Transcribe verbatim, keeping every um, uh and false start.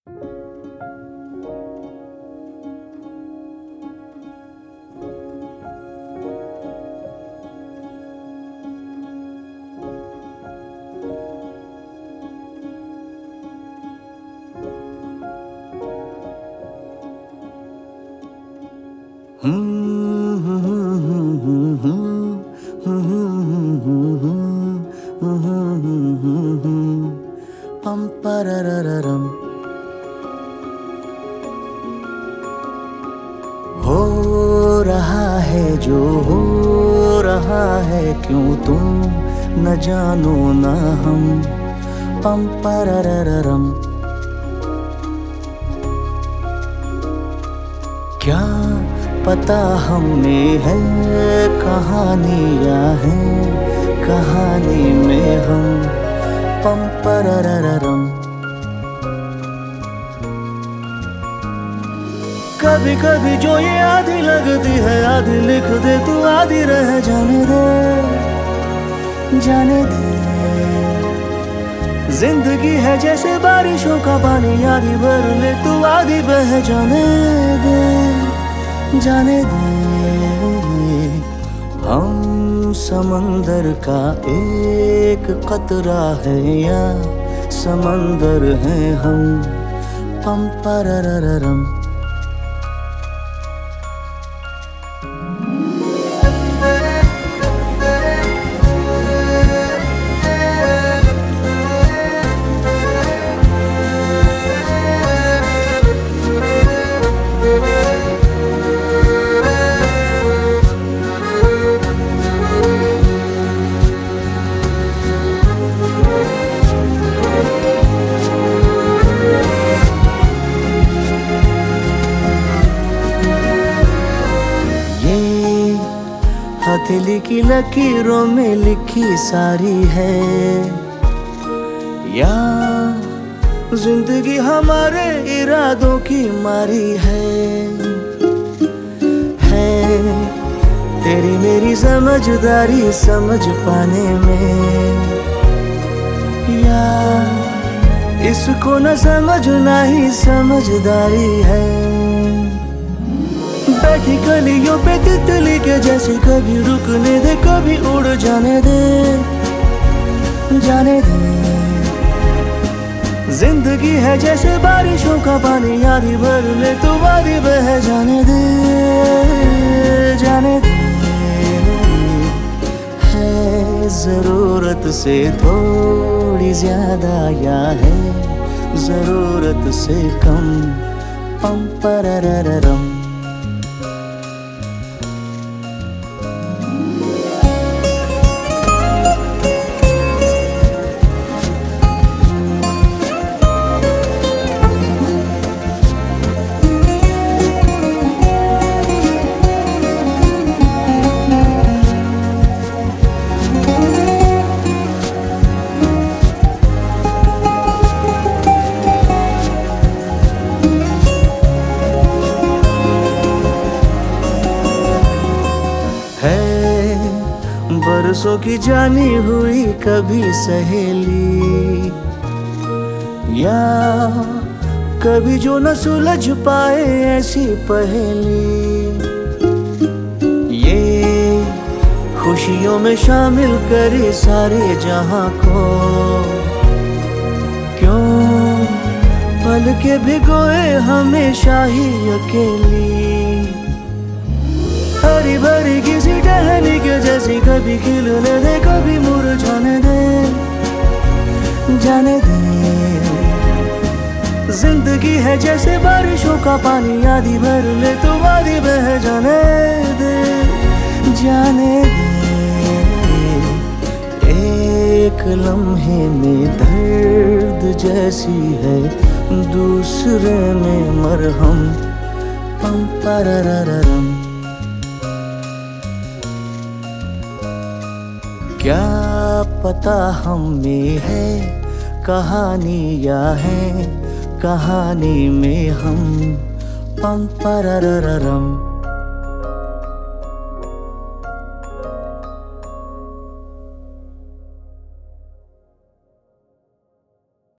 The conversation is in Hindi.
पम पररररम। हो रहा है जो हो रहा है, क्यों तुम न जानो न हम। पम पररररम। क्या पता हमें है कहानियां हैं, कहानी में हम। पम पररररम। कभी कभी जो ये आधी लगती है, आधी लिख दे तू, आधी रह जाने दे, जाने दे। जिंदगी है जैसे बारिशों का पानी, आधी भर ले तू, आधी बह जाने दे, जाने दे। हम समंदर का एक कतरा है या समंदर है हम। पम पररररम। हथेली की लकीरों में लिखी सारी है, या जिंदगी हमारे इरादों की मारी है। है तेरी मेरी समझदारी समझ पाने में, या इसको न समझना ही समझदारी है। बैठी कलियों पे तितली के जैसे, कभी रुकने दे कभी उड़ जाने दे, जाने दे। जिंदगी है जैसे बारिशों का पानी, आधी भर ले तू, आधी बह जाने दे, जाने दे। है जरूरत से थोड़ी ज्यादा या है जरूरत से कम। पम पररररम। बरसों की जानी हुई कभी सहेली, या कभी जो न सुलझ पाए ऐसी पहेली। ये खुशियों में शामिल करे सारे जहां को, क्यों पल के भिगोए हमेशा ही अकेली। हरी भरी किसी टहनी के जैसी, कभी खिलने दे कभी मुरझाने दे, जाने दे। जिंदगी है जैसे बारिशों का पानी, आधी भर ले तू, आधी बह जाने दे, जाने दे। एक लम्हे में दर्द जैसी है, दूसरे में मरहम। पम पररररम। क्या पता हमें है कहानियां हैं, कहानी में हम। पम पररररम।